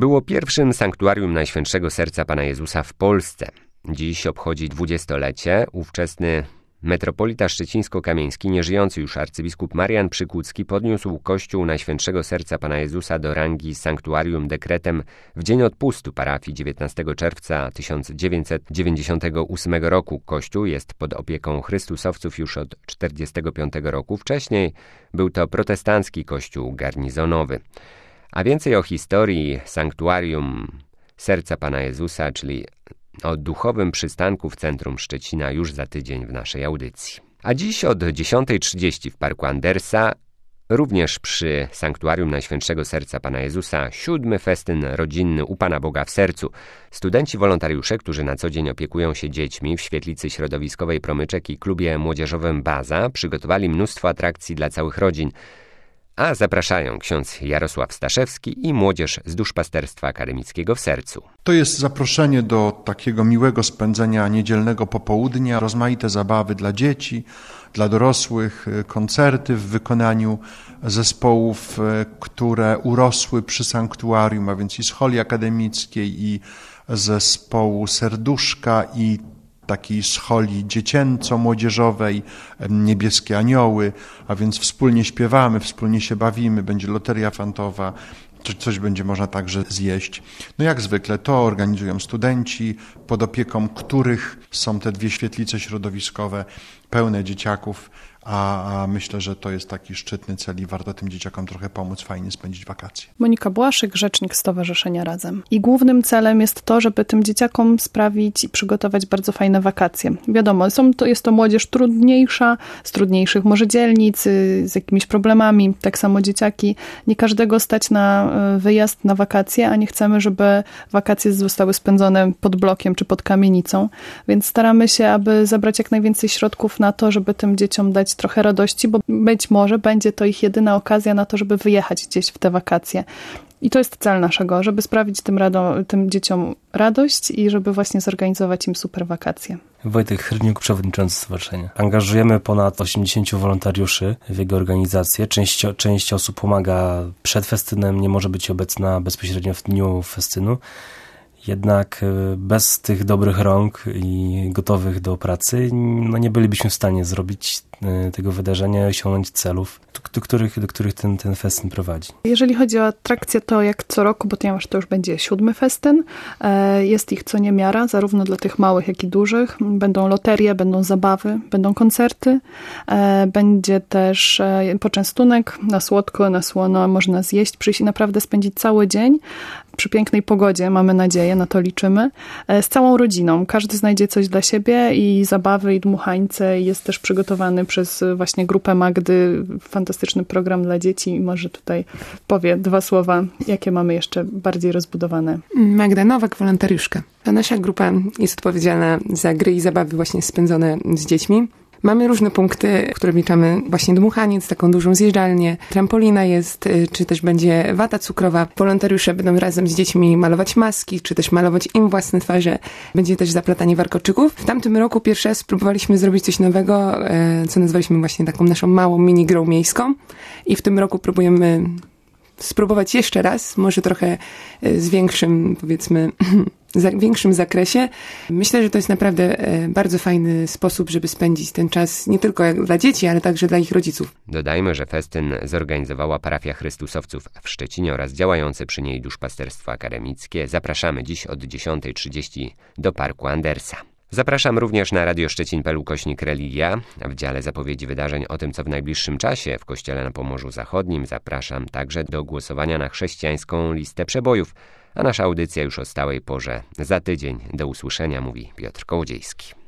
Było pierwszym sanktuarium Najświętszego Serca Pana Jezusa w Polsce. Dziś obchodzi 20-lecie. Ówczesny metropolita szczecińsko-kamieński, nieżyjący już arcybiskup Marian Przykucki podniósł kościół Najświętszego Serca Pana Jezusa do rangi sanktuarium dekretem w dzień odpustu parafii 19 czerwca 1998 roku. Kościół jest pod opieką chrystusowców już od 1945 roku. Wcześniej był to protestancki kościół garnizonowy. A więcej o historii sanktuarium Serca Pana Jezusa, czyli o duchowym przystanku w centrum Szczecina już za tydzień w naszej audycji. A dziś od 10:30 w Parku Andersa, również przy Sanktuarium Najświętszego Serca Pana Jezusa, 7. festyn rodzinny U Pana Boga w Sercu. Studenci wolontariusze, którzy na co dzień opiekują się dziećmi w Świetlicy Środowiskowej Promyczek i klubie młodzieżowym Baza, przygotowali mnóstwo atrakcji dla całych rodzin. A zapraszają ksiądz Jarosław Staszewski i młodzież z Duszpasterstwa Akademickiego w Sercu. To jest zaproszenie do takiego miłego spędzenia niedzielnego popołudnia, rozmaite zabawy dla dzieci, dla dorosłych, koncerty w wykonaniu zespołów, które urosły przy sanktuarium, a więc i Scholi Akademickiej, i zespołu Serduszka, i takiej scholi dziecięco-młodzieżowej, Niebieskie Anioły, a więc wspólnie śpiewamy, wspólnie się bawimy, będzie loteria fantowa, coś będzie można także zjeść. No jak zwykle to organizują studenci, pod opieką których są te 2 świetlice środowiskowe pełne dzieciaków, a myślę, że to jest taki szczytny cel i warto tym dzieciakom trochę pomóc, fajnie spędzić wakacje. Monika Błaszyk, rzecznik Stowarzyszenia Razem. I głównym celem jest to, żeby tym dzieciakom sprawić i przygotować bardzo fajne wakacje. Wiadomo, jest to młodzież trudniejsza, z trudniejszych może dzielnic, z jakimiś problemami. Tak samo dzieciaki. Nie każdego stać na wyjazd na wakacje, a nie chcemy, żeby wakacje zostały spędzone pod blokiem czy pod kamienicą. Więc staramy się, aby zebrać jak najwięcej środków na to, żeby tym dzieciom dać trochę radości, bo być może będzie to ich jedyna okazja na to, żeby wyjechać gdzieś w te wakacje. I to jest cel naszego, żeby sprawić tym dzieciom radość i żeby właśnie zorganizować im super wakacje. Wojtek Hryniuk, przewodniczący stowarzyszenia. Angażujemy ponad 80 wolontariuszy w jego organizację. Część osób pomaga przed festynem, nie może być obecna bezpośrednio w dniu festynu. Jednak bez tych dobrych rąk i gotowych do pracy nie bylibyśmy w stanie zrobić tego wydarzenia i osiągnąć celów, do których ten festyn prowadzi. Jeżeli chodzi o atrakcje, to jak co roku, ponieważ to już będzie 7. festyn, jest ich co niemiara, zarówno dla tych małych, jak i dużych. Będą loterie, będą zabawy, będą koncerty, będzie też poczęstunek na słodko, na słono, można zjeść, przyjść i naprawdę spędzić cały dzień przy pięknej pogodzie, mamy nadzieję, na to liczymy, z całą rodziną. Każdy znajdzie coś dla siebie i zabawy, i dmuchańce. Jest też przygotowany przez właśnie grupę Magdy fantastyczny program dla dzieci i może tutaj powie 2 słowa, jakie mamy jeszcze bardziej rozbudowane. Magda Nowak, wolontariuszka. A nasza grupa jest odpowiedzialna za gry i zabawy właśnie spędzone z dziećmi. Mamy różne punkty, które wliczamy właśnie dmuchaniec, taką dużą zjeżdżalnię, trampolina jest, czy też będzie wata cukrowa. Wolontariusze będą razem z dziećmi malować maski, czy też malować im własne twarze. Będzie też zaplatanie warkoczyków. W tamtym roku pierwszy raz spróbowaliśmy zrobić coś nowego, co nazwaliśmy właśnie taką naszą małą mini-grą miejską. I w tym roku próbujemy spróbować jeszcze raz, może trochę z większym, powiedzmy, większym zakresie. Myślę, że to jest naprawdę bardzo fajny sposób, żeby spędzić ten czas nie tylko dla dzieci, ale także dla ich rodziców. Dodajmy, że festyn zorganizowała parafia Chrystusowców w Szczecinie oraz działające przy niej Duszpasterstwo Akademickie. Zapraszamy dziś od 10:30 do Parku Andersa. Zapraszam również na radioszczecin.pl/religia. W dziale zapowiedzi wydarzeń o tym, co w najbliższym czasie w Kościele na Pomorzu Zachodnim. Zapraszam także do głosowania na chrześcijańską listę przebojów. A nasza audycja już o stałej porze za tydzień. Do usłyszenia, mówi Piotr Kołodziejski.